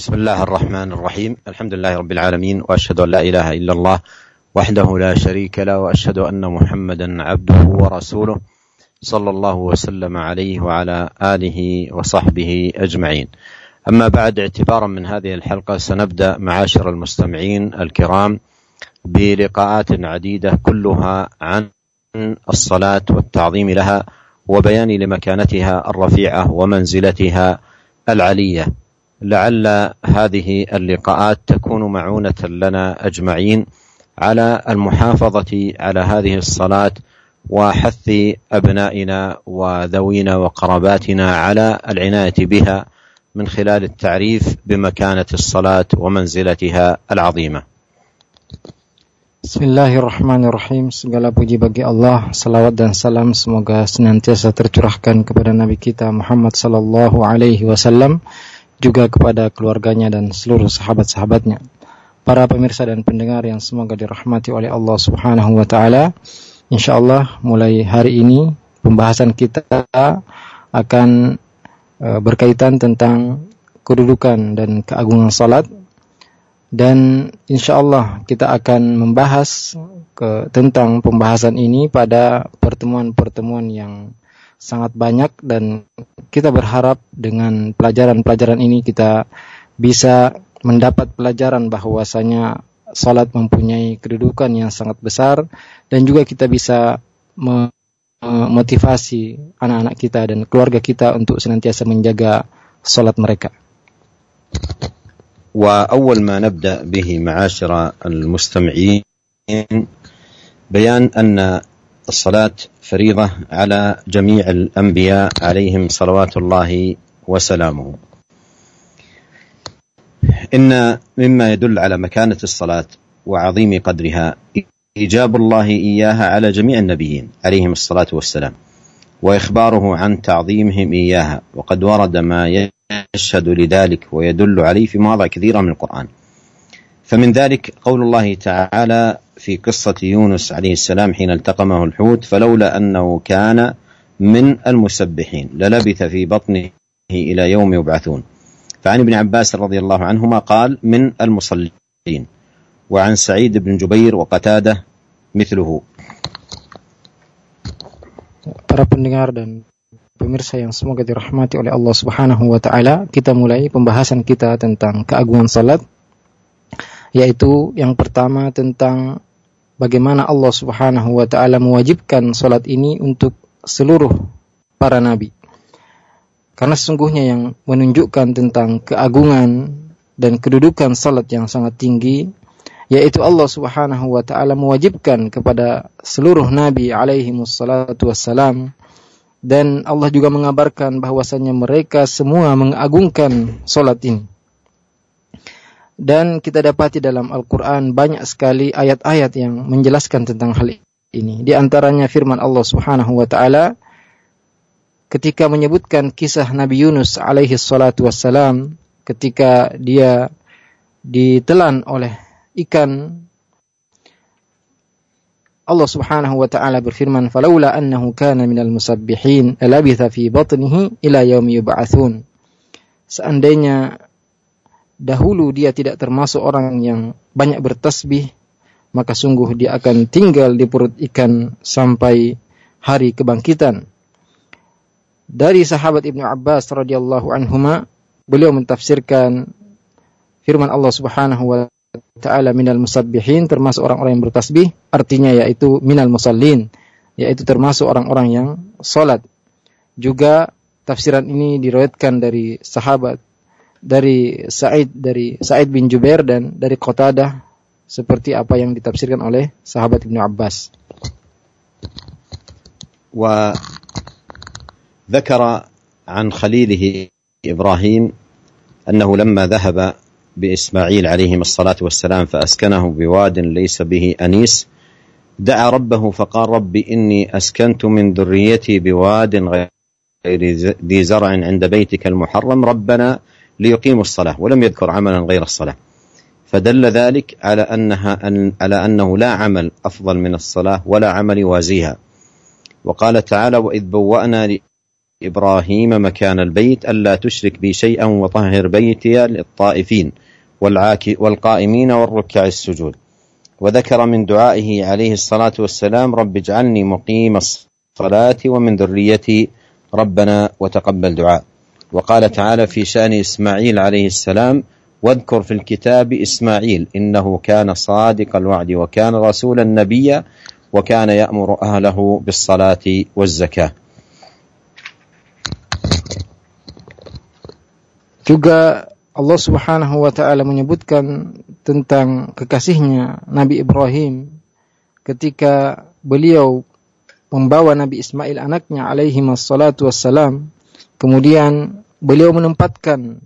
بسم الله الرحمن الرحيم. الحمد لله رب العالمين، وأشهد أن لا إله إلا الله وحده لا شريك له، وأشهد أن محمدا عبده ورسوله صلى الله وسلم عليه وعلى آله وصحبه أجمعين. أما بعد، اعتبارا من هذه الحلقة سنبدأ معاشر المستمعين الكرام بلقاءات عديدة كلها عن الصلاة والتعظيم لها وبيان لمكانتها الرفيعة ومنزلتها العلية. لعل هذه اللقاءات تكون معونة لنا أجمعين على المحافظة على هذه الصلاة وحث أبنائنا وذوينا وقراباتنا على العناية بها من خلال التعريف بمكانة الصلاة ومنزلتها العظيمة. Bismillahirrahmanirrahim. Segala puji bagi Allah, salawat dan salam semoga senantiasa tercurahkan kepada Nabi kita Muhammad sallallahu alaihi wasallam, juga kepada keluarganya dan seluruh sahabat-sahabatnya. Para pemirsa dan pendengar yang semoga dirahmati oleh Allah Subhanahu wa taala. Insyaallah mulai hari ini pembahasan kita akan berkaitan tentang kedudukan dan keagungan salat. Dan insyaallah kita akan membahas tentang pembahasan ini pada pertemuan-pertemuan yang sangat banyak, dan kita berharap dengan pelajaran-pelajaran ini kita bisa mendapat pelajaran bahwasanya salat mempunyai kedudukan yang sangat besar, dan juga kita bisa memotivasi anak-anak kita dan keluarga kita untuk senantiasa menjaga salat mereka. وأول ما نبدأ به معاشر المستمعين بيان أن الصلاة فريضة على جميع الأنبياء عليهم صلوات الله وسلامه. إن مما يدل على مكانة الصلاة وعظيم قدرها إيجاب الله إياها على جميع النبيين عليهم الصلاة والسلام، وإخباره عن تعظيمهم إياها، وقد ورد ما يشهد لذلك ويدل عليه في مواضع كثيرة من القرآن. فمن ذلك قول الله تعالى في قصة يونس عليه السلام حين التقمه الحوت فلولا أنه كان من المسبحين للبث في بطنه إلى يوم يبعثون. فعن ابن عباس رضي الله عنهما قال من المصلين، وعن سعيد بن جبير وقتادة مثله. Para pendengar dan pemirsa yang semoga dirahmati oleh Allah Subhanahu wa taala, kita mulai pembahasan kita tentang keagungan salat, yaitu yang pertama tentang bagaimana Allah Subhanahu wa taala mewajibkan salat ini untuk seluruh para nabi. Karena sesungguhnya yang menunjukkan tentang keagungan dan kedudukan salat yang sangat tinggi, yaitu Allah Subhanahu wa taala mewajibkan kepada seluruh nabi alaihi wassalatu wassalam, dan Allah juga mengabarkan bahwasanya mereka semua mengagungkan salat ini. Dan kita dapati dalam Al-Quran banyak sekali ayat-ayat yang menjelaskan tentang hal ini. Di antaranya firman Allah Subhanahu wa taala ketika menyebutkan kisah Nabi Yunus alaihi salatu wassalam ketika dia ditelan oleh ikan. Allah Subhanahu wa taala berfirman, "Falaula annahu kana minal musabbihin labitha fi batnihi ila yaumi yub'atsun." Seandainya dahulu dia tidak termasuk orang yang banyak bertasbih, maka sungguh dia akan tinggal di perut ikan sampai hari kebangkitan. Dari sahabat Ibnu Abbas radhiyallahu anhuma, beliau mentafsirkan firman Allah Subhanahu wa ta'ala minal musabbihin, termasuk orang-orang yang bertasbih, artinya yaitu minal musallin, yaitu termasuk orang-orang yang salat. Juga tafsiran ini diriwayatkan dari sahabat, dari Sa'id bin Jubair dan dari Qatadah, seperti apa yang ditafsirkan oleh sahabat Ibnu Abbas. وذكر عن خليله إبراهيم أنه لما ذهب بإسماعيل عليهم الصلاة والسلام فأسكنه بواد ليس به أنيس دعا ربه فقال رب إني أسكنت من ذريتي بواد غير ذي زرع عند بيتك المحرم ربنا ليقيموا الصلاة، ولم يذكر عملا غير الصلاة، فدل ذلك على أنه لا عمل أفضل من الصلاة ولا عمل يوازيها. وقال تعالى وإذ بوأنا إبراهيم مكان البيت ألا تشرك بي شيئا وطهر بيتي للطائفين والقائمين والركع السجود. وذكر من دعائه عليه الصلاة والسلام رب اجعلني مقيم الصلاة ومن ذريتي ربنا وتقبل دعاء. وقال تعالى في شأن إسماعيل عليه السلام واذكر في الكتاب إسماعيل إنه كان صادق الوعد وكان رسولا نبيا وكان يأمر أهله بالصلاة والزكاة. Juga Allah Subhanahu wa taala menyebutkan tentang kekasihnya Nabi Ibrahim ketika beliau membawa Nabi Ismail anaknya alaihi wassalatu wassalam, kemudian beliau menempatkan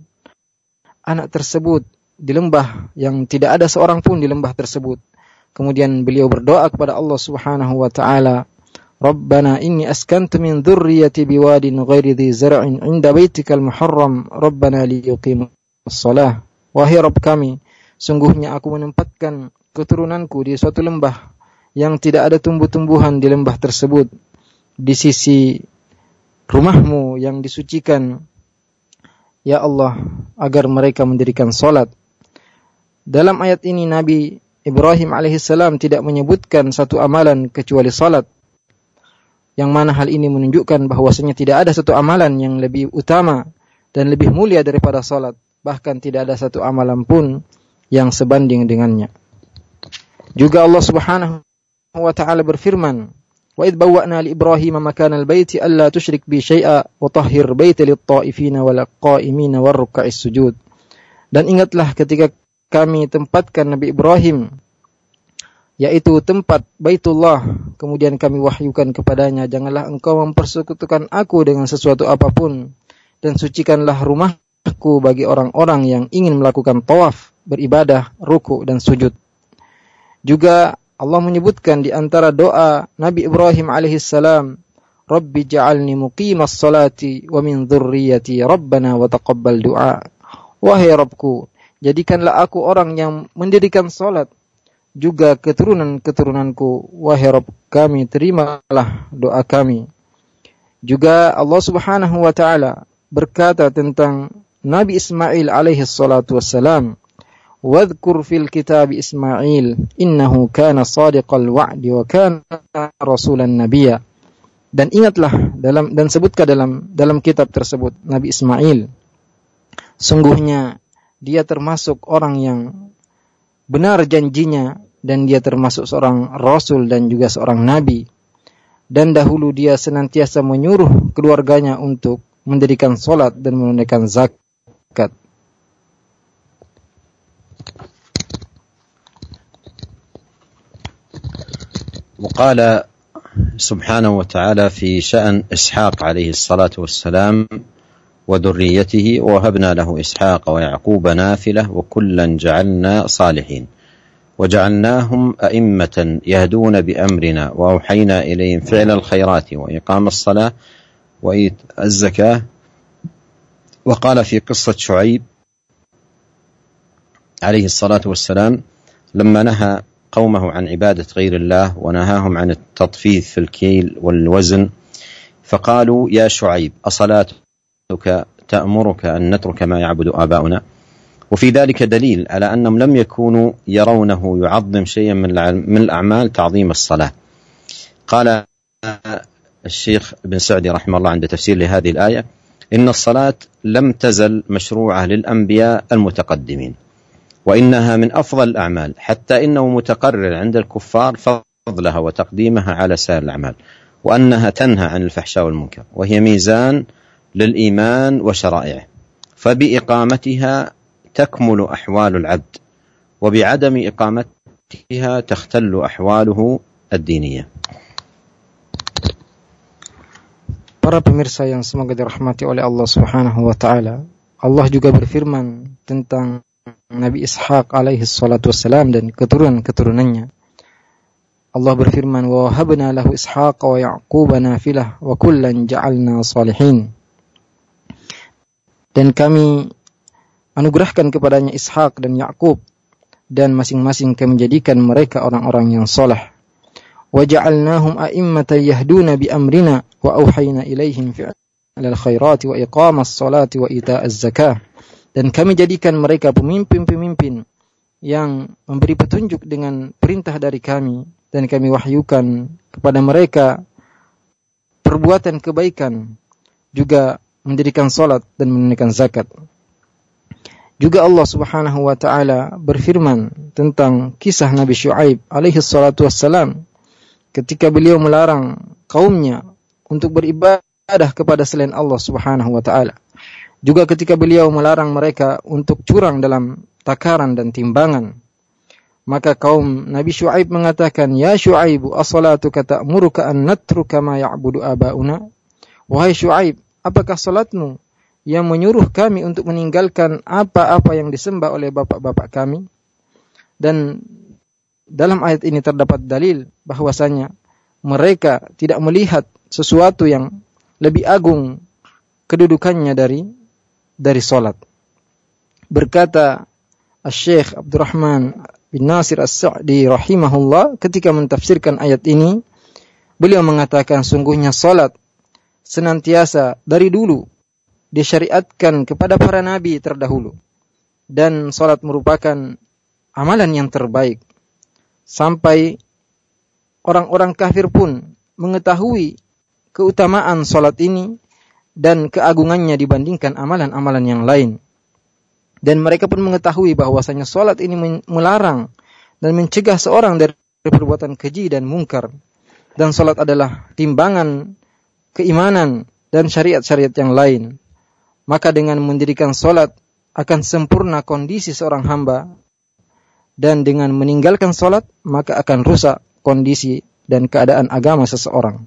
anak tersebut di lembah yang tidak ada seorang pun di lembah tersebut. Kemudian beliau berdoa kepada Allah Subhanahu wa taala, Rabbana inni askantu min dhurriyyati biwadin ghairi dhi zar'in 'inda baitikal muharram Rabbana liyuqimus shalah. Wahai Rabb kami, sungguhnya aku menempatkan keturunanku di suatu lembah yang tidak ada tumbuh-tumbuhan di lembah tersebut di sisi rumahmu yang disucikan, ya Allah, agar mereka mendirikan salat. Dalam ayat ini Nabi Ibrahim alaihissalam tidak menyebutkan satu amalan kecuali salat, yang mana hal ini menunjukkan bahwasanya tidak ada satu amalan yang lebih utama dan lebih mulia daripada salat. Bahkan tidak ada satu amalan pun yang sebanding dengannya. Juga Allah Subhanahu wa taala berfirman, wa idh bawwa'na li Ibrahim makanal baiti alla tusyrik bi syai'a wa tahhir baiti lit-ta'ifina wal qa'imina war ruk'is sujud. Dan ingatlah ketika kami tempatkan Nabi Ibrahim, yaitu tempat Baitullah, kemudian kami wahyukan kepadanya, janganlah engkau mempersekutukan aku dengan sesuatu apapun, dan sucikanlah rumahku bagi orang-orang yang ingin melakukan tawaf, beribadah, ruku' dan sujud. Juga Allah menyebutkan di antara doa Nabi Ibrahim alaihissalam, Rabbi ja'alni muqimas salati wa min dhurriyyati Rabbana wa taqabbal du'a. Wahai Rabbku, jadikanlah aku orang yang mendirikan salat, juga keturunan-keturunanku. Wahai Rabb kami, terimalah doa kami. Juga Allah Subhanahu wa taala berkata tentang Nabi Ismail alaihi salatu wassalam, wadhkur fil kitab Ismail innahu kana sadiqal wa'di wa kana rasulan nabiyya. Dan ingatlah dan sebutkan dalam kitab tersebut Nabi Ismail, sungguhnya dia termasuk orang yang benar janjinya, dan dia termasuk seorang rasul dan juga seorang nabi. Dan dahulu dia senantiasa menyuruh keluarganya untuk mendirikan salat dan menunaikan zakat. وقال سبحانه وتعالى في شأن إسحاق عليه الصلاة والسلام وذريته ووهبنا له إسحاق ويعقوب نافلة وكلا جعلنا صالحين وجعلناهم أئمة يهدون بأمرنا وأوحينا إليهم فعل الخيرات وإقام الصلاة وإيتاء الزكاة. وقال في قصة شعيب عليه الصلاة والسلام لما نهى قومه عن عبادة غير الله ونهاهم عن التطفيف في الكيل والوزن فقالوا يا شعيب أصلاتك تأمرك أن نترك ما يعبد آباؤنا. وفي ذلك دليل على أنهم لم يكونوا يرونه يعظم شيئا من الأعمال تعظيم الصلاة. قال الشيخ بن سعدي رحمه الله عند تفسير لهذه الآية إن الصلاة لم تزل مشروعة للأنبياء المتقدمين وإنها من أفضل الأعمال حتى إنه متقرر عند الكفار فضلها وتقديمها على سائر الأعمال وأنها تنهى عن الفحشاء والمنكر وهي ميزان للإيمان وشرائعه فبإقامتها تكمل أحوال العبد وبعدم إقامتها تختل أحواله الدينية. Para pemirsa yang semoga dirahmati oleh Allah Subhanahu wa taala, Allah juga berfirman tentang Nabi Ishaq alaihi salatu wassalam dan keturunan-keturunannya. Allah berfirman, wa wahabna lahu Ishaqa wa Yaquba nafilah wa kullan ja'alna salihin. Dan kami anugerahkan kepadanya Ishaq dan Yaqub, dan masing-masing kami menjadikan mereka orang-orang yang saleh. Wa ja'alnahum a'immatan yahduna bi amrina wa auhayna ilaihim fi'la 'alal khairati wa iqamas salati wa ita'az zakah. Dan kami jadikan mereka pemimpin-pemimpin yang memberi petunjuk dengan perintah dari kami, dan kami wahyukan kepada mereka perbuatan kebaikan, juga mendirikan salat dan menunaikan zakat. Juga Allah Subhanahu wa taala berfirman tentang kisah Nabi Syuaib alaihi salatu wassalam ketika beliau melarang kaumnya untuk beribadah kepada selain Allah Subhanahu wa taala. Juga ketika beliau melarang mereka untuk curang dalam takaran dan timbangan. Maka kaum Nabi Syuaib mengatakan, "Ya Syuaib, as-salatuka ta'muruka an natruka ma ya'budu aba'una?" Wahai Syuaib, apakah salatmu yang menyuruh kami untuk meninggalkan apa-apa yang disembah oleh bapak-bapak kami? Dan dalam ayat ini terdapat dalil bahwasanya mereka tidak melihat sesuatu yang lebih agung kedudukannya dari salat. Berkata Asy-Syaikh Abdurrahman bin Nasir As-Sa'di rahimahullah ketika mentafsirkan ayat ini, beliau mengatakan sungguhnya salat senantiasa dari dulu disyariatkan kepada para nabi terdahulu, dan salat merupakan amalan yang terbaik sampai orang-orang kafir pun mengetahui keutamaan salat ini dan keagungannya dibandingkan amalan-amalan yang lain. Dan mereka pun mengetahui bahwasanya salat ini melarang dan mencegah seorang dari perbuatan keji dan mungkar. Dan salat adalah timbangan keimanan dan syariat-syariat yang lain. Maka dengan mendirikan salat akan sempurna kondisi seorang hamba, dan dengan meninggalkan salat maka akan rusak kondisi dan keadaan agama seseorang.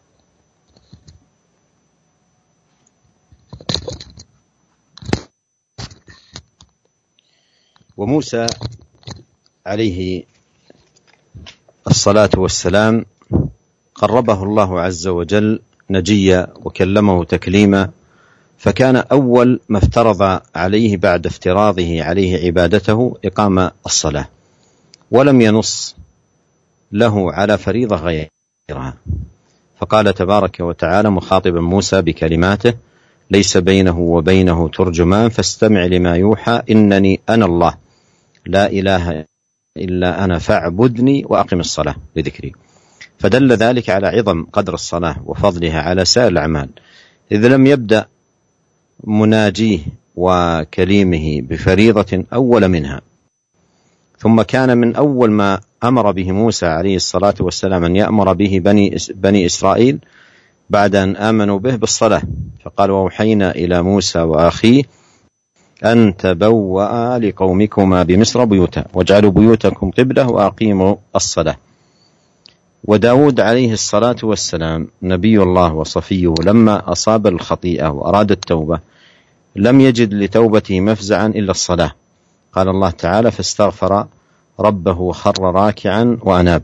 وموسى عليه الصلاة والسلام قربه الله عز وجل نجيا وكلمه تكليما، فكان أول ما افترض عليه بعد افتراضه عليه عبادته إقام الصلاة، ولم ينص له على فريضة غيرها. فقال تبارك وتعالى مخاطبا موسى بكلماته: ليس بينه وبينه ترجمان فاستمع لما يوحى إنني أنا الله لا إله إلا أنا فاعبدني وأقم الصلاة لذكري. فدل ذلك على عظم قدر الصلاة وفضلها على سائر الأعمال، إذ لم يبدأ مناجيه وكليمه بفريضة أول منها. ثم كان من أول ما أمر به موسى عليه الصلاة والسلام أن يأمر به بني إسرائيل بعد أن آمنوا به بالصلاة، فقال: وأوحينا إلى موسى وأخيه أن تبوأ لقومكما بمصر بيوتا واجعلوا بيوتكم قبلة وأقيموا الصلاة. وداود عليه الصلاة والسلام نبي الله وصفيه لما أصاب الخطيئة وأراد التوبة لم يجد لتوبته مفزعا إلا الصلاة. قال الله تعالى: فاستغفر ربه وخر راكعا وأناب.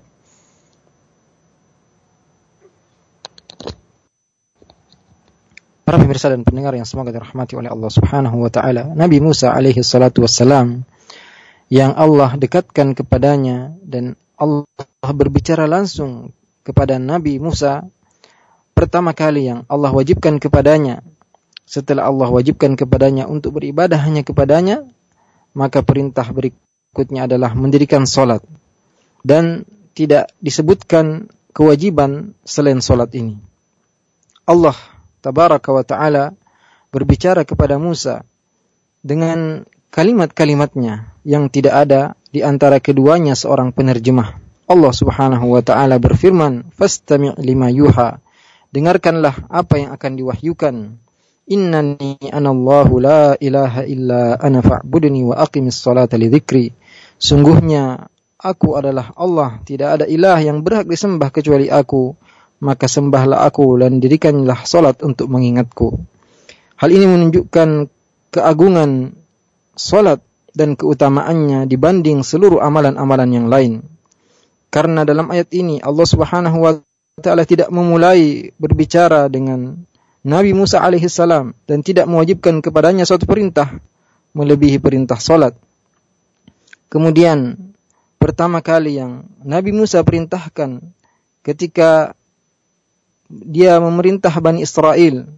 Para pemirsa dan pendengar yang semoga dirahmati oleh Allah Subhanahu wa taala, Nabi Musa alaihi salatu wassalam yang Allah dekatkan kepadanya dan Allah berbicara langsung kepada Nabi Musa pertama kali yang Allah wajibkan kepadanya, setelah Allah wajibkan kepadanya untuk beribadah hanya kepadanya, maka perintah berikutnya adalah mendirikan salat, dan tidak disebutkan kewajiban selain salat ini. Allah Tabaraka wa ta'ala berbicara kepada Musa dengan kalimat-kalimatnya yang tidak ada di antara keduanya seorang penerjemah. Allah Subhanahu wa ta'ala berfirman, "Fastami' lima yuha." Dengarkanlah apa yang akan diwahyukan. "Innani anallahu la ilaha illa ana fa'budni wa aqimis salata li dzikri." Sungguhnya aku adalah Allah, tidak ada ilah yang berhak disembah kecuali aku, maka sembahlah aku dan dirikanlah salat untuk mengingatku. Hal ini menunjukkan keagungan salat dan keutamaannya dibanding seluruh amalan-amalan yang lain. Karena dalam ayat ini Allah Subhanahu wa taala tidak memulai berbicara dengan Nabi Musa alaihi salam dan tidak mewajibkan kepadanya suatu perintah melebihi perintah salat. Kemudian pertama kali yang Nabi Musa perintahkan ketika dia memerintah Bani Israel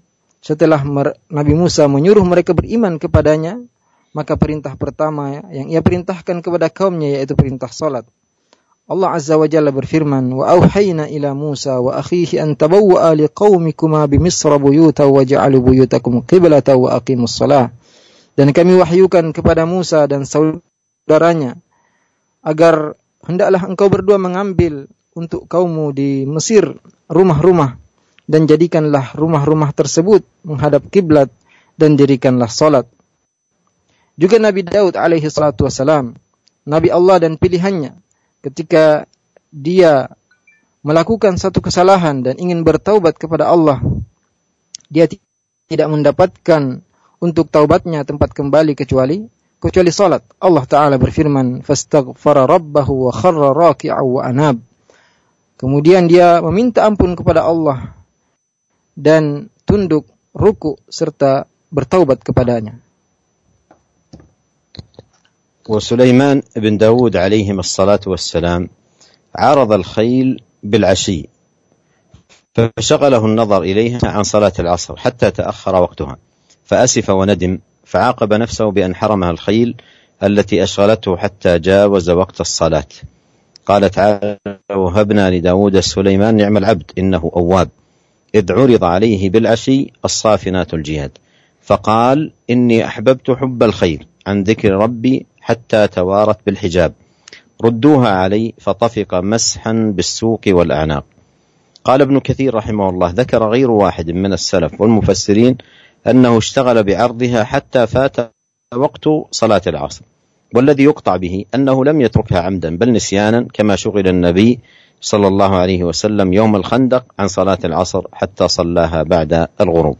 setelah Nabi Musa menyuruh mereka beriman kepadanya, maka perintah pertama yang ia perintahkan kepada kaumnya yaitu perintah salat. Allah Azza wa Jalla berfirman, "Wa auhayna ila Musa wa akhihi an tabawwa'a liqaumikuma bi Misra buyutan waj'alu buyutakum qiblatan wa aqimus shalah." Dan kami wahyukan kepada Musa dan saudaranya agar hendaklah engkau berdua mengambil untuk kaummu di Mesir rumah-rumah, dan jadikanlah rumah-rumah tersebut menghadap kiblat dan jadikanlah salat. Juga Nabi Daud alaihi salatu wassalam, Nabi Allah dan pilihannya, ketika dia melakukan satu kesalahan dan ingin bertaubat kepada Allah, dia tidak mendapatkan untuk taubatnya tempat kembali kecuali salat. Allah Ta'ala berfirman, "Fastaghfara rabbahu wa kharra raki'an wa anab." Kemudian dia meminta ampun kepada Allah dan tunduk, ruku serta bertaubat kepadanya. وسليمان بن داود عليهم الصلاة والسلام عارض الخيل بالعشي فشغله النظر إليها عن صلاة العصر حتى تأخر وقتها فأسف وندم فعاقب نفسه بأن حرمها الخيل التي أشغلته حتى جاوز وقت الصلاة. قال تعالى: وهبنا لداود سليمان نعم العبد إنه أواب إذ عرض عليه بالعشي الصافنات الجياد فقال إني أحببت حب الخير عن ذكر ربي حتى توارت بالحجاب ردوها علي فطفق مسحا بالسوق والأعناق. قال ابن كثير رحمه الله: ذكر غير واحد من السلف والمفسرين أنه اشتغل بعرضها حتى فات وقت صلاة العصر، والذي يقطع به أنه لم يتركها عمدا بل نسيانا كما شغل النبي صلى الله عليه وسلم يوم الخندق عن صلاة العصر حتى صلاها بعد الغروب.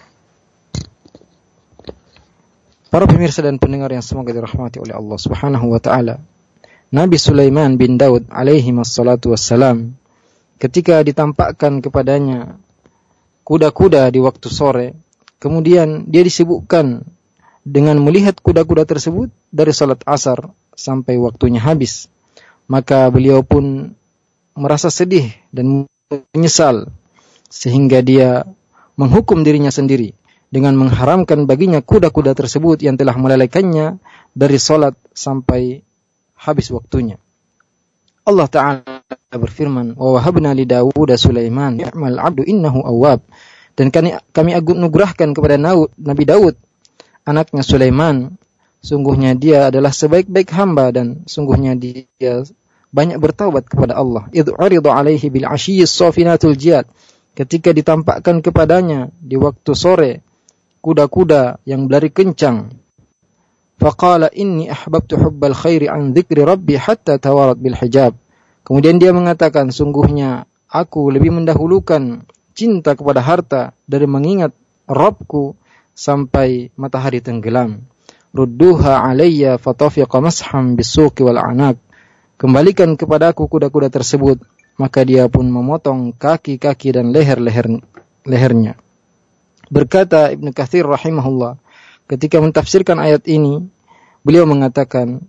Para pemirsa dan pendengar yang semoga dirahmati oleh Allah Subhanahu wa taala, Nabi Sulaiman bin Daud alaihi wassalatu wassalam, ketika ditampakkan kepadanya kuda-kuda di waktu sore, kemudian dia disibukkan dengan melihat kuda-kuda tersebut dari salat asar sampai waktunya habis, maka beliau pun merasa sedih dan menyesal, sehingga dia menghukum dirinya sendiri dengan mengharamkan baginya kuda-kuda tersebut yang telah melalaikannya dari salat sampai habis waktunya. Allah Ta'ala berfirman, "Wa wahabna li Dawud Sulaiman ni'mal 'abdu innahu awwab." Dan kami anugerahkan kepada Nabi Daud anaknya Sulaiman, sungguhnya dia adalah sebaik-baik hamba dan sungguhnya dia banyak bertaubat kepada Allah. Idh 'urida 'alaihi bil 'ashiyyi as-safinatul jiyad, ketika ditampakkan kepadanya di waktu sore kuda-kuda yang berlari kencang. Faqala inni ahbabtu hubbal khairi an dzikri rabbi hatta tawarat bil hijab. Kemudian dia mengatakan, sungguhnya aku lebih mendahulukan cinta kepada harta dari mengingat Rabbku sampai matahari tenggelam. Rudduha alayya fatafiqa masham bisuqi wal anak. Kembalikan kepadaku kuda-kuda tersebut, maka dia pun memotong kaki-kaki dan lehernya. Berkata Ibnu Katsir rahimahullah, ketika mentafsirkan ayat ini, beliau mengatakan,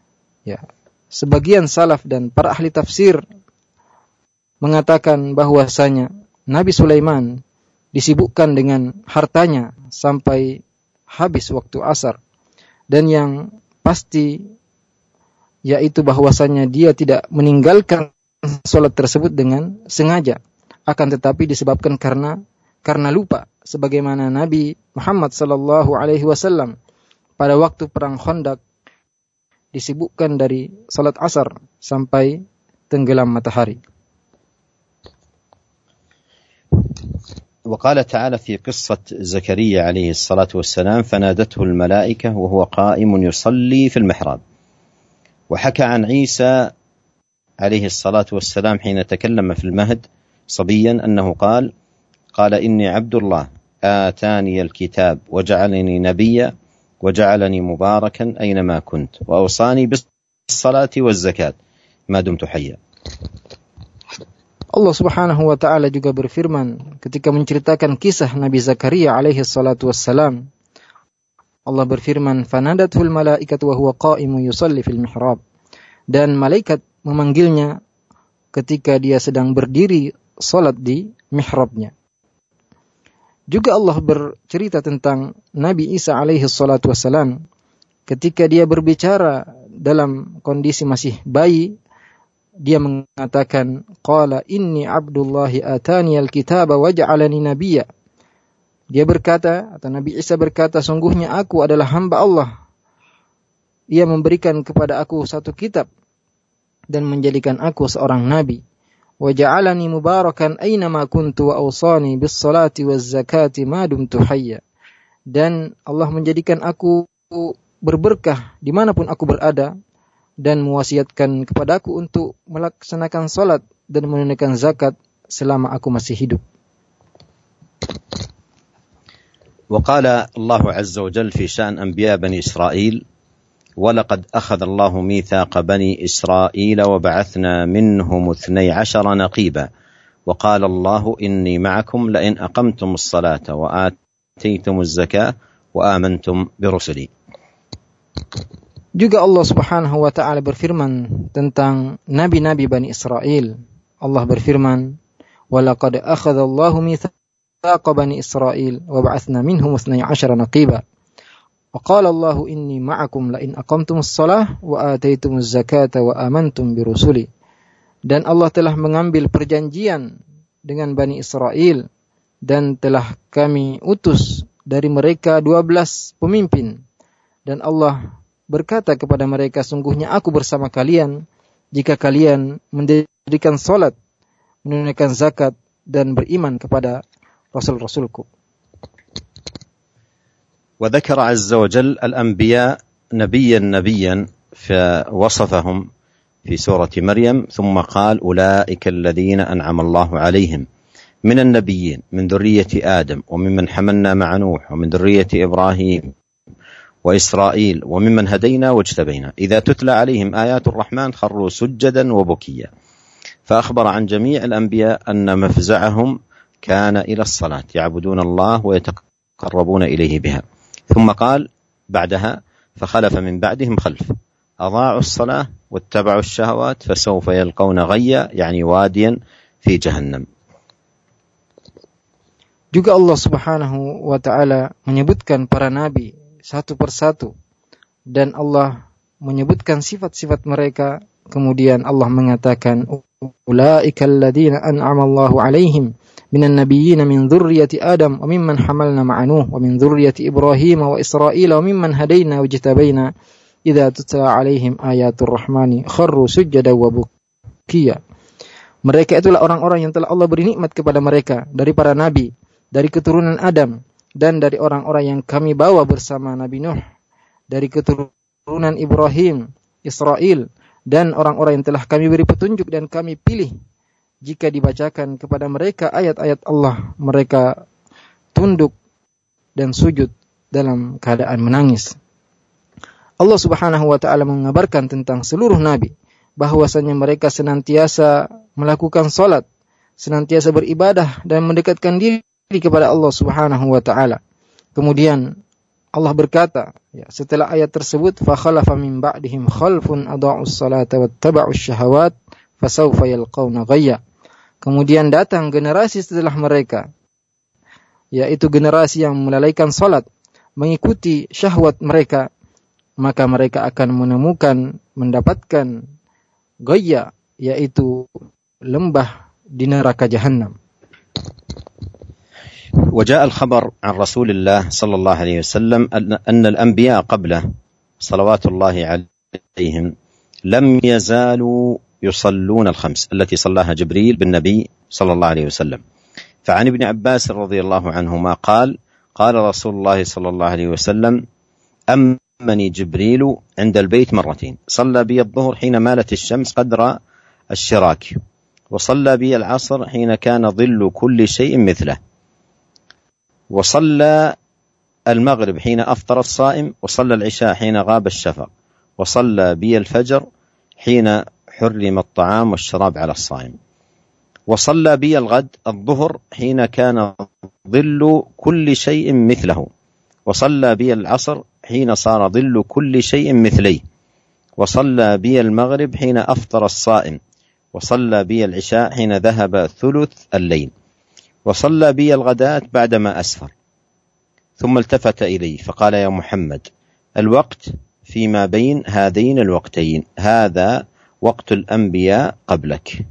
sebagian salaf dan para ahli tafsir mengatakan bahwasanya Nabi Sulaiman disibukkan dengan hartanya sampai habis waktu asar, dan yang pasti yaitu bahwasanya dia tidak meninggalkan salat tersebut dengan sengaja, akan tetapi disebabkan karena lupa, sebagaimana Nabi Muhammad sallallahu alaihi wasallam pada waktu perang Khandaq disibukkan dari salat asar sampai tenggelam matahari. وقال تعالى في قصة زكريا عليه الصلاة والسلام فنادته الملائكة وهو قائم يصلي في المحراب. وحكى عن عيسى عليه الصلاة والسلام حين تكلم في المهد صبيا أنه قال إني عبد الله آتاني الكتاب وجعلني نبيا وجعلني مباركا أينما كنت وأوصاني بالصلاة والزكاة ما دمت حيا. Allah Subhanahu wa taala juga berfirman ketika menceritakan kisah Nabi Zakaria alaihi salatu wassalam. Allah berfirman, "Fanadatul malaikatu wa huwa qa'imun yusalli fil mihrab." Dan malaikat memanggilnya ketika dia sedang berdiri salat di mihrabnya. Juga Allah bercerita tentang Nabi Isa alaihi salatu wassalam ketika dia berbicara dalam kondisi masih bayi, dia mengatakan, qala inni abdullahi atani alkitaba waj'alani nabiyya. Dia berkata, atau Nabi Isa berkata, sungguhnya aku adalah hamba Allah. Ia memberikan kepada aku satu kitab dan menjadikan aku seorang nabi. Wa ja'alani mubarakan aynama kuntu wa awsani bis salati waz zakati ma dumtu hayya. Dan Allah menjadikan aku berberkah dimanapun aku berada dan mewasiatkan kepadaku untuk melaksanakan salat dan menunaikan zakat selama aku masih hidup. وقال الله عز وجل في شأن أنبياء بني إسرائيل ولقد أخذ الله ميثاق بني إسرائيل وبعثنا منهم 12 نقيبا وقال الله إني معكم لئن أقمتم الصلاة وآتيتم الزكاة وآمنتم برسلي. Juga Allah Subhanahu wa taala berfirman tentang nabi-nabi Bani Israel. Allah berfirman, "Walaqad akhadha Allahu mitsaqa Bani Israil wa ba'atsna minhum 12 naqiba. Wa qala Allahu inni ma'akum la in aqamtumus shalah wa ataitumuz zakata wa amantum bi rusuli." Dan Allah telah mengambil perjanjian dengan Bani Israel dan telah kami utus dari mereka 12 pemimpin. Dan Allah berkata kepada mereka, sungguhnya aku bersama kalian jika kalian mendirikan salat, menunaikan zakat dan beriman kepada rasul-rasulku. وذكر عز وجل الأنبياء نبيا فوصفهم في سورة مريم ثم قال أولئك الذين أنعم الله عليهم من النبيين من ذرية آدم وممن حملنا مع نوح ومن ذرية إبراهيم وإسرائيل وممن هدينا واجتبينا إذا تتلى عليهم آيات الرحمن خروا سجدا وبكيا. فأخبر عن جميع الأنبياء أن مفزعهم كان إلى الصلاة يعبدون الله ويتقربون إليه بها. ثم قال بعدها فخلف من بعدهم خلف أضاعوا الصلاة واتبعوا الشهوات فسوف يلقون غيا يعني واديا في جهنم. Juga Allah Subhanahu wa taala menyebutkan para nabi satu persatu dan Allah menyebutkan sifat-sifat mereka. Kemudian Allah mengatakan, ulaikal ladzina an'ama Allahu 'alaihim minan nabiyyin min dzurriyyati Adam wa mimman hamalna ma'a Nuh wa min dzurriyyati Ibrahim wa Israil wa mimman hadaina wajtabaina idza tutla 'alaihim ayatur rahmani kharru sujada wa bukiya. Mereka itulah orang-orang yang telah Allah beri nikmat kepada mereka dari para nabi, dari keturunan Adam dan dari orang-orang yang kami bawa bersama Nabi Nuh, dari keturunan Ibrahim, Israel, dan orang-orang yang telah kami beri petunjuk dan kami pilih. Jika dibacakan kepada mereka ayat-ayat Allah, mereka tunduk dan sujud dalam keadaan menangis. Allah Subhanahu wa taala mengabarkan tentang seluruh nabi bahwasanya mereka senantiasa melakukan salat, senantiasa beribadah dan mendekatkan diri kepada Allah Subhanahu wa taala. Kemudian Allah berkata, setelah ayat tersebut, fa khalafa min ba'dihim khalfun adha'us salata wattaba'us syahawat fasawfa yalqawna ghayya. Kemudian datang generasi setelah mereka, yaitu generasi yang melalaikan salat, mengikuti syahwat mereka, maka mereka akan mendapatkan ghayya, yaitu lembah di neraka Jahannam. وجاء الخبر عن رسول الله صلى الله عليه وسلم أن الأنبياء قبله صلوات الله عليهم لم يزالوا يصلون الخمس التي صلاها جبريل بالنبي صلى الله عليه وسلم. فعن ابن عباس رضي الله عنهما قال رسول الله صلى الله عليه وسلم أمني جبريل عند البيت مرتين صلى بي الظهر حين مالت الشمس قدر الشراك وصلى بي العصر حين كان ظل كل شيء مثله وصلى المغرب حين أفطر الصائم وصلى العشاء حين غاب الشفق وصلى بي الفجر حين حرم الطعام والشراب على الصائم وصلى بي الغد الظهر حين كان ظل كل شيء مثله وصلى بي العصر حين صار ظل كل شيء مثليه وصلى بي المغرب حين أفطر الصائم وصلى بي العشاء حين ذهب ثلث الليل وصلى بي الغداة بعدما أسفر، ثم التفت إلي فقال: يا محمد، الوقت فيما بين هذين الوقتين، هذا وقت الأنبياء قبلك.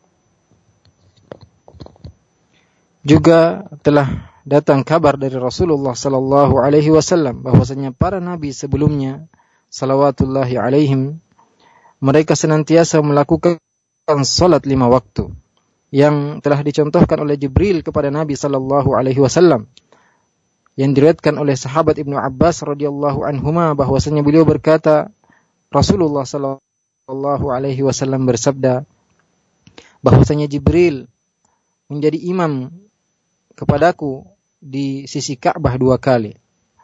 Juga telah datang kabar dari Rasulullah sallallahu alaihi wasallam bahwasanya para nabi sebelumnya salawatullahi alaihim mereka senantiasa melakukan salat 5 waktu yang telah dicontohkan oleh Jibril kepada Nabi sallallahu alaihi wasallam, yang diriwayatkan oleh sahabat Ibnu Abbas radhiyallahu anhuma bahwasanya beliau berkata, Rasulullah sallallahu alaihi wasallam bersabda bahwasanya Jibril menjadi imam kepadaku di sisi Ka'bah 2 kali.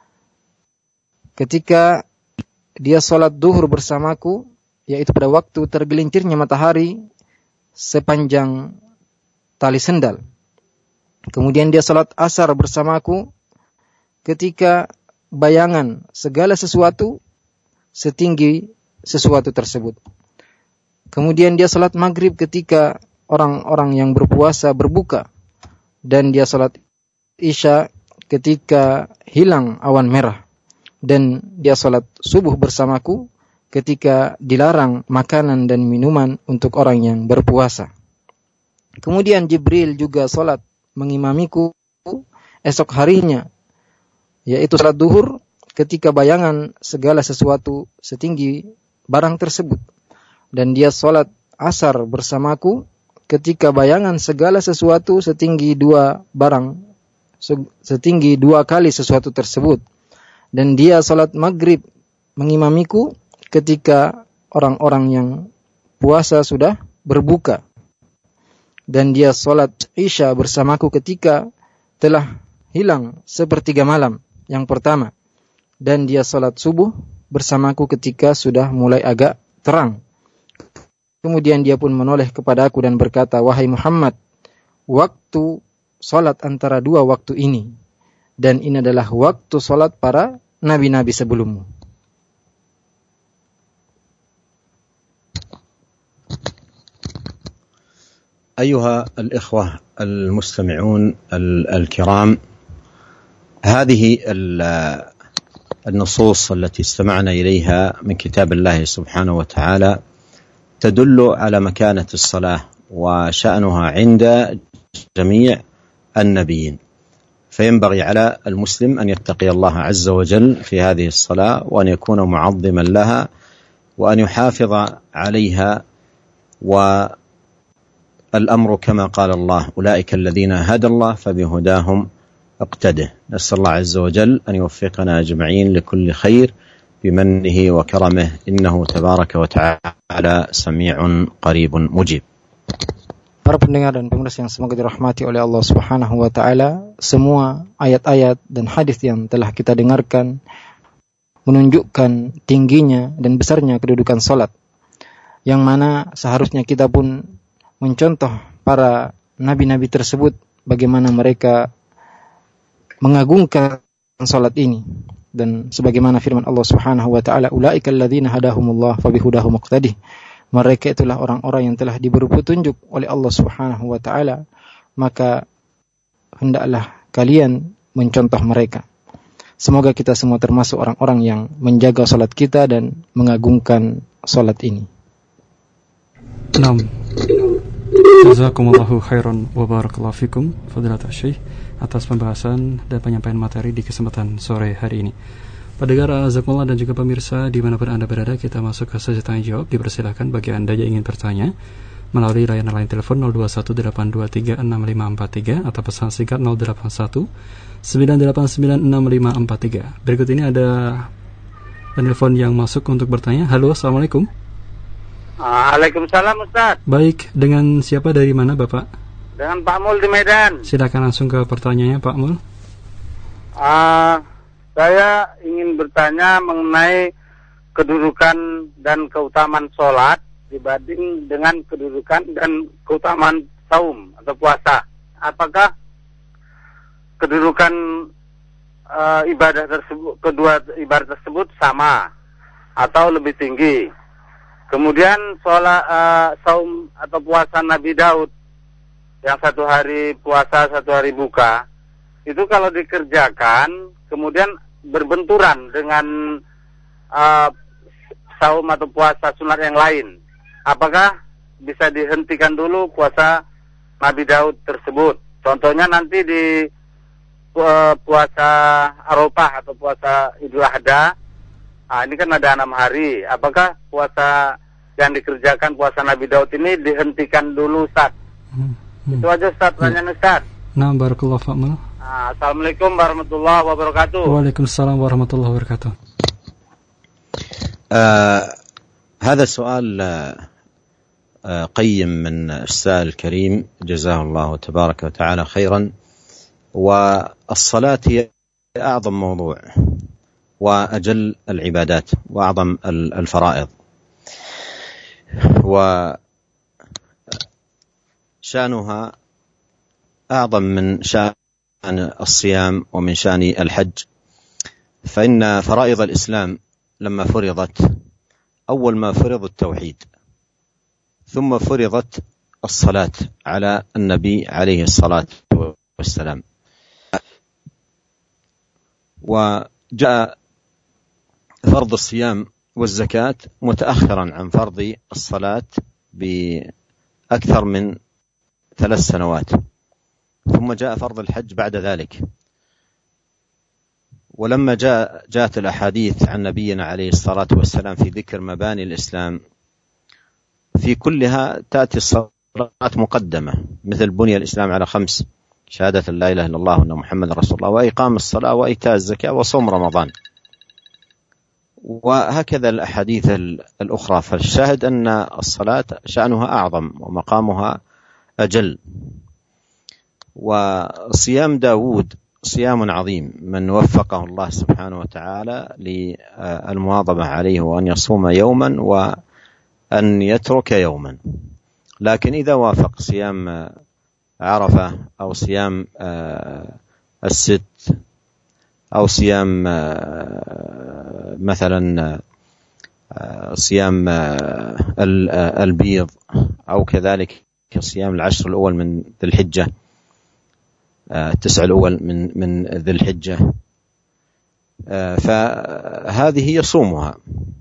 Ketika dia salat duhur bersamaku, yaitu pada waktu tergelincirnya matahari sepanjang tali sendal. Kemudian dia salat asar bersamaku ketika bayangan segala sesuatu setinggi sesuatu tersebut. Kemudian dia salat maghrib ketika orang-orang yang berpuasa berbuka. Dan dia salat isya ketika hilang awan merah. Dan dia salat subuh bersamaku ketika dilarang makanan dan minuman untuk orang yang berpuasa. Kemudian Jibril juga salat mengimamiku esok harinya, yaitu salat duhur ketika bayangan segala sesuatu setinggi barang tersebut. Dan dia salat asar bersamaku ketika bayangan segala sesuatu setinggi 2 kali sesuatu tersebut. Dan dia salat maghrib mengimamiku ketika orang-orang yang puasa sudah berbuka. Dan dia salat isya bersamaku ketika telah hilang sepertiga malam yang pertama. Dan dia salat subuh bersamaku ketika sudah mulai agak terang. Kemudian dia pun menoleh kepada aku dan berkata, wahai Muhammad, waktu salat antara 2 waktu ini, dan ini adalah waktu salat para nabi-nabi sebelummu. أيها الإخوة المستمعون الكرام، هذه النصوص التي استمعنا إليها من كتاب الله سبحانه وتعالى تدل على مكانة الصلاة وشأنها عند جميع النبيين، فينبغي على المسلم أن يتقي الله عز وجل في هذه الصلاة، وأن يكون معظما لها، وأن يحافظ عليها. والأمر كما قال الله: أولئك الذين هدى الله فبهداهم اقتده. نسأل الله عز وجل أن يوفقنا أجمعين لكل خير بمنه وكرمه، إنه تبارك وتعالى سميع قريب مجيب. Para pendengar dan pemirsa yang semoga dirahmati oleh Allah Subhanahu wa taala, semua ayat-ayat dan hadis yang telah kita dengarkan menunjukkan tingginya dan besarnya kedudukan salat, yang mana seharusnya kita pun mencontoh para nabi-nabi tersebut bagaimana mereka mengagungkan salat ini. Dan sebagaimana firman Allah Subhanahu wa taala, ulaikal ladzina hadahumullah fabihudahum muqtadih. Mereka itulah orang-orang yang telah diberi petunjuk oleh Allah Subhanahu wa taala, maka hendaklah kalian mencontoh mereka. Semoga kita semua termasuk orang-orang yang menjaga salat kita dan mengagungkan salat ini. Naam. Jazakumullahu khairan wa barakallahu fikum fadilatul syekh atas pembahasan dan penyampaian materi di kesempatan sore hari ini. Pendengar azakumullah dan juga pemirsa dimanapun Anda berada, kita masuk ke sesi tanya jawab. Dipersilakan bagi Anda yang ingin bertanya melalui layanan line telepon 0218236543 atau pesan singkat 081 9896543. Berikut ini ada penelpon yang masuk untuk bertanya. Halo, assalamualaikum. Waalaikumsalam Ustaz. Baik, dengan siapa dari mana Bapak? Dengan Pak Mul di Medan. Silakan langsung ke pertanyaannya Pak Mul. Saya ingin bertanya mengenai kedudukan dan keutamaan sholat dibanding dengan kedudukan dan keutamaan saum atau puasa. Apakah kedudukan ibadah tersebut, kedua ibadah tersebut sama atau lebih tinggi? Kemudian sholat saum atau puasa Nabi Daud yang 1 hari puasa, 1 hari buka, itu kalau dikerjakan kemudian berbenturan dengan saum atau puasa sunat yang lain, apakah bisa dihentikan dulu puasa Nabi Daud tersebut? Contohnya nanti di puasa Arafah atau puasa Idul Adha, ini kan ada 6 hari. Apakah puasa yang dikerjakan puasa Nabi Daud ini dihentikan dulu, Ustaz? Itu aja, Ustaz, pertanyaan Ustaz. Nah, barakallahu fiikum. Assalamualaikum warahmatullahi wabarakatuh. Waalaikumsalam warahmatullahi wabarakatuh. هذا سؤال قيم من السائل الكريم، جزاه الله تبارك وتعالى خيرا. والصلاة هي أعظم موضوع وأجل العبادات وأعظم الفرائض، وشأنها أعظم من شأن الصيام ومن شأن الحج. فإن فرائض الإسلام لما فرضت، أول ما فرض التوحيد، ثم فرضت الصلاة على النبي عليه الصلاة والسلام، وجاء فرض الصيام والزكاة متأخرا عن فرض الصلاة بأكثر من 3 سنوات، ثم جاء فرض الحج بعد ذلك. ولما جاءت الأحاديث عن نبينا عليه الصلاة والسلام في ذكر مباني الإسلام، في كلها تأتي الصلاة مقدمة، مثل بني الإسلام على 5: شهادة لا إله إلا الله وأن محمد رسول الله، وإقام الصلاة، وإيتاء الزكاة، وصوم رمضان، وهكذا الأحاديث الأخرى. فالشاهد أن الصلاة شأنها أعظم ومقامها أجل. وصيام داود صيام عظيم، من وفقه الله سبحانه وتعالى للمواظبة عليه وأن يصوم يوما وأن يترك يوما. لكن إذا وافق صيام عرفة أو صيام الست أو صيام مثلا صيام البيض، أو كذلك صيام 10 الأول من ذي الحجة، 9 الأول من ذي الحجة، فهذه يصومها،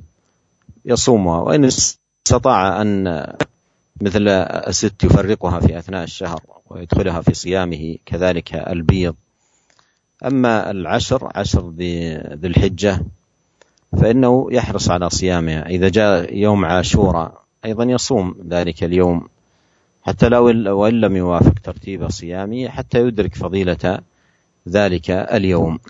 وإن استطاع أن مثل الست يفرقها في أثناء الشهر ويدخلها في صيامه، كذلك البيض. أما 10 ذي الحجة فإنه يحرص على صيامها. إذا جاء يوم عاشوراء أيضا يصوم ذلك اليوم، حتى وإن لم يوافق ترتيب صيامه، حتى يدرك فضيلة ذلك اليوم.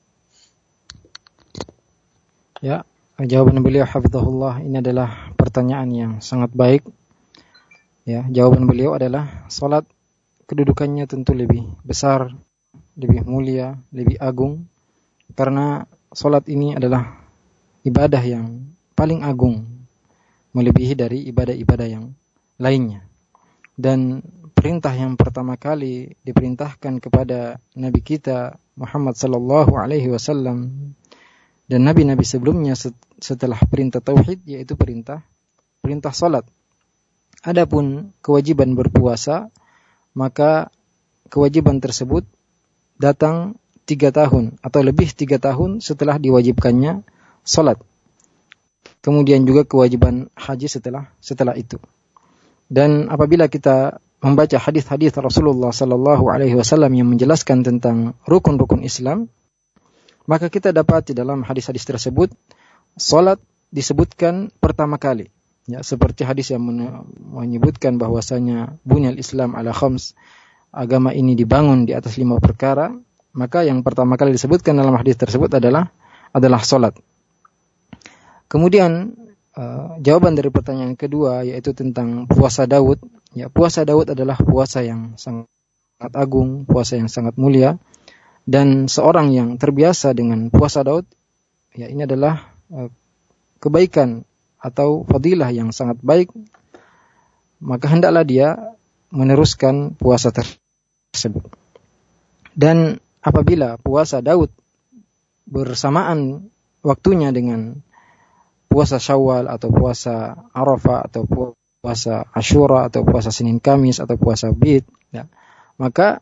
Ya, jawaban beliau hafizahullah ini adalah pertanyaan yang sangat baik. Ya, jawaban beliau adalah salat kedudukannya tentu lebih besar, lebih mulia, lebih agung, karena salat ini adalah ibadah yang paling agung, melebihi dari ibadah-ibadah yang lainnya. Dan perintah yang pertama kali diperintahkan kepada Nabi kita Muhammad sallallahu alaihi wasallam dan nabi-nabi sebelumnya setelah perintah tauhid, yaitu perintah salat. Adapun kewajiban berpuasa, maka kewajiban tersebut datang 3 tahun atau lebih 3 tahun setelah diwajibkannya salat. Kemudian juga kewajiban haji setelah itu. Dan apabila kita membaca hadis-hadis Rasulullah sallallahu alaihi wasallam yang menjelaskan tentang rukun-rukun Islam, maka kita dapat di dalam hadis-hadis tersebut salat disebutkan pertama kali. Ya, seperti hadis yang menyebutkan bahwasanya bunyal Islam ala 5, agama ini dibangun di atas 5 perkara, maka yang pertama kali disebutkan dalam hadis tersebut adalah salat. Kemudian jawaban dari pertanyaan kedua, yaitu tentang puasa Daud. Ya, puasa Daud adalah puasa yang sangat agung, puasa yang sangat mulia, dan seorang yang terbiasa dengan puasa Daud, ya ini adalah kebaikan atau fadilah yang sangat baik, maka hendaklah dia meneruskan puasa tersebut. Dan apabila puasa Daud bersamaan waktunya dengan puasa Syawal atau puasa Arafah atau puasa Asyura atau puasa Senin Kamis atau puasa Bid, ya, maka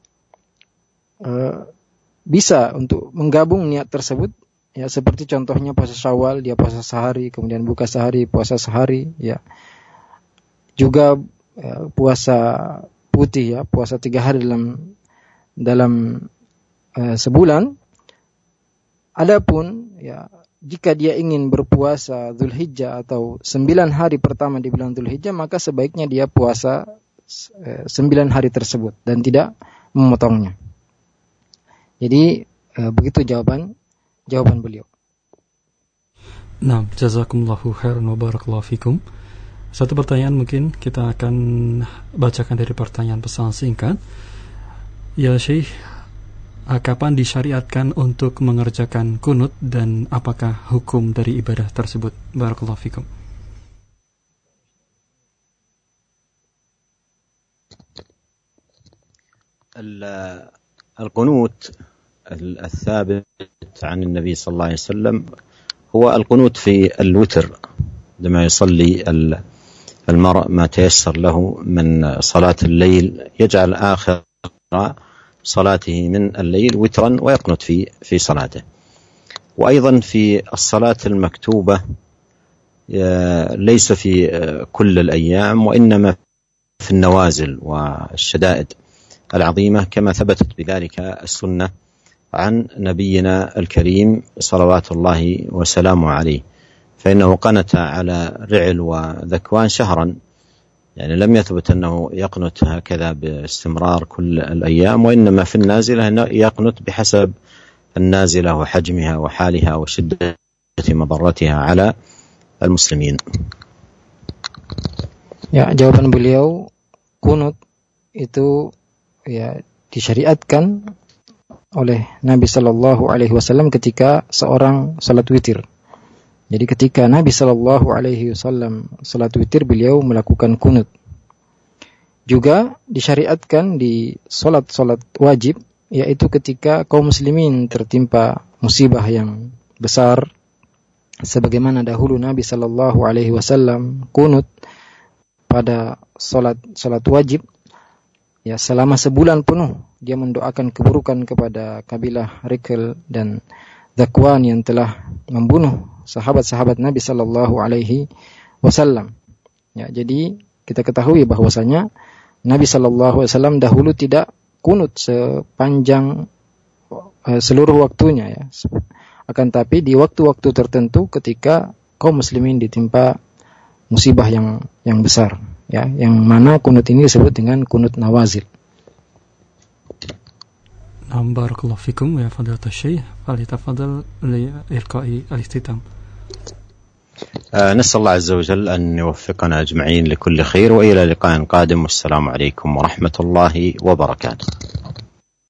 bisa untuk menggabung niat tersebut, ya, seperti contohnya puasa Syawal, dia puasa sehari, kemudian buka sehari, puasa sehari, ya. Juga puasa putih, ya, puasa 3 hari dalam sebulan. Adapun, ya, jika dia ingin berpuasa Dzulhijjah atau 9 hari pertama di bulan Dzulhijjah, maka sebaiknya dia puasa 9 hari tersebut dan tidak memotongnya. Jadi begitu jawaban beliau. Nah, jazakumullahu khairan wa barakallahu fikum. Satu pertanyaan mungkin kita akan bacakan dari pertanyaan pesan singkat. Ya Syekh, kapan disyariatkan untuk mengerjakan kunut dan apakah hukum dari ibadah tersebut? Barakallahu fikum. القنوت الثابت عن النبي صلى الله عليه وسلم هو القنوت في الوتر، عندما يصلي المرء ما تيسر له من صلاة الليل يجعل آخر صلاته من الليل وترا ويقنت في صلاته. وأيضا في الصلاة المكتوبة ليس في كل الأيام وإنما في النوازل والشدائد العظيمة، كما ثبتت بذلك السنة عن نبينا الكريم صلوات الله وسلامه عليه، فإنه قنت على رعل وذكوان شهرا، يعني لم يثبت أنه يقنت هكذا باستمرار كل الأيام، وإنما في النازلة يقنت بحسب النازلة وحجمها وحالها وشدة مضرتها على المسلمين. Ya, jawaban beliau, kunut itu, ya, disyariatkan oleh Nabi Sallallahu Alaihi Wasallam ketika seorang salat witir. Jadi ketika Nabi Sallallahu Alaihi Wasallam salat witir, beliau melakukan kunut. Juga disyariatkan di salat wajib, yaitu ketika kaum muslimin tertimpa musibah yang besar, sebagaimana dahulu Nabi Sallallahu Alaihi Wasallam kunut pada salat wajib. Ya, selama sebulan penuh dia mendoakan keburukan kepada kabilah Rikel dan Zakwan yang telah membunuh sahabat-sahabat Nabi Sallallahu Alaihi Wasallam. Ya, jadi kita ketahui bahwasanya Nabi Sallallahu Alaihi Wasallam dahulu tidak kunut sepanjang seluruh waktunya, ya. Akan tapi di waktu-waktu tertentu ketika kaum muslimin ditimpa musibah yang besar, ya, yang mana kunut ini disebut dengan kunut nawazil. Barakallahu fikum ya fadilatul syekh, falyatafadhal li ilqa'i al-ikhtitam. نسأل الله عز وجل أن يوفقنا أجمعين لكل خير، وإلى لقاء قادم، والسلام عليكم ورحمة الله وبركاته.